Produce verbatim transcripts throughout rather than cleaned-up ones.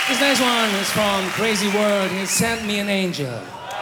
This next one is from Crazy World. He sent me an angel.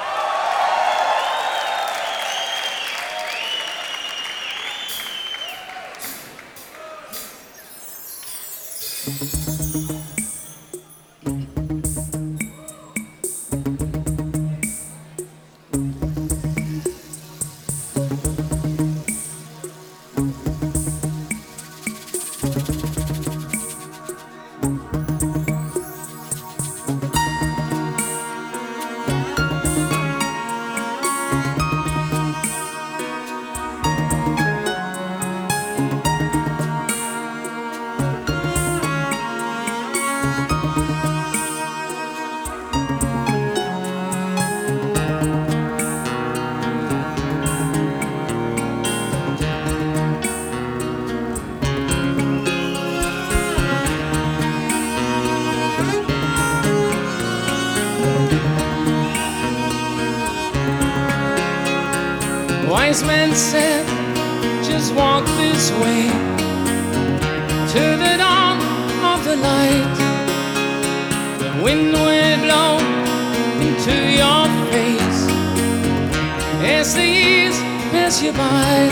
Wise men said, just walk this way to the dawn of the light. The wind will blow into your face as the years pass you by.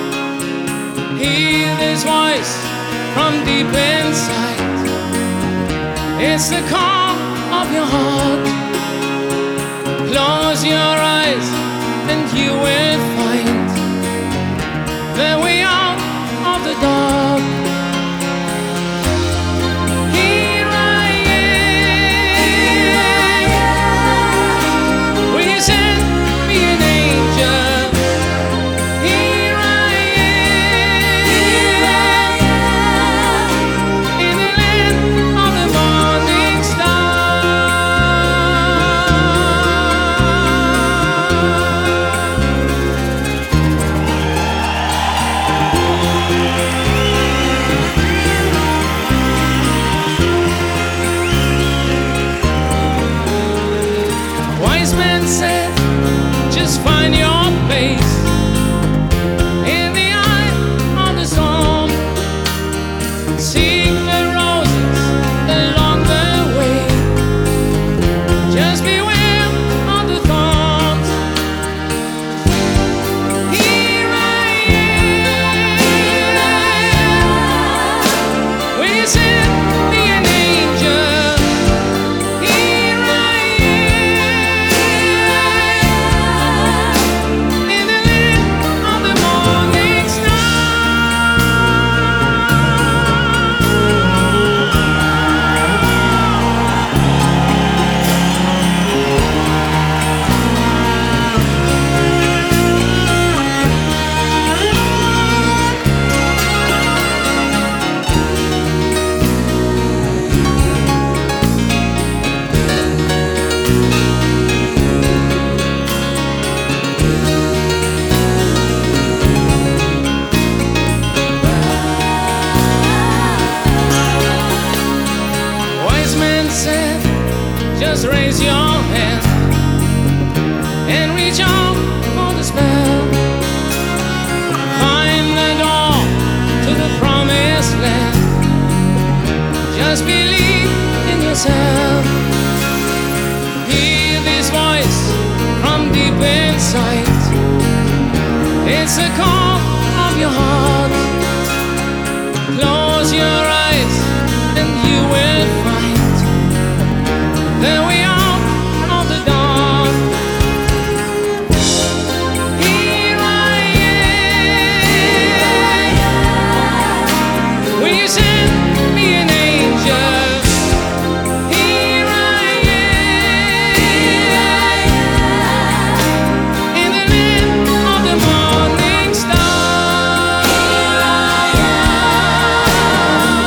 Hear this voice from deep inside. It's the call of your heart. Close your eyes and you will find the way out of the dark. Here I am. Will you send me an angel? Here I am, in the land of the morning star. Wise men said, just find your place in the eye of the storm. Seek the roses along the way. Just beware of the thorns. Here I am. Will you send me an angel? Here I am, in the land of the morning star. Wise men said, just raise your hand and reach out for the spell. Find the door to the promised land. Just believe in yourself. Hear this voice from deep inside. It's the call of your heart. Close your eyes and you will find the way out of the dark. Here I am. Will you send me an angel? Here I am, in the land of the morning star.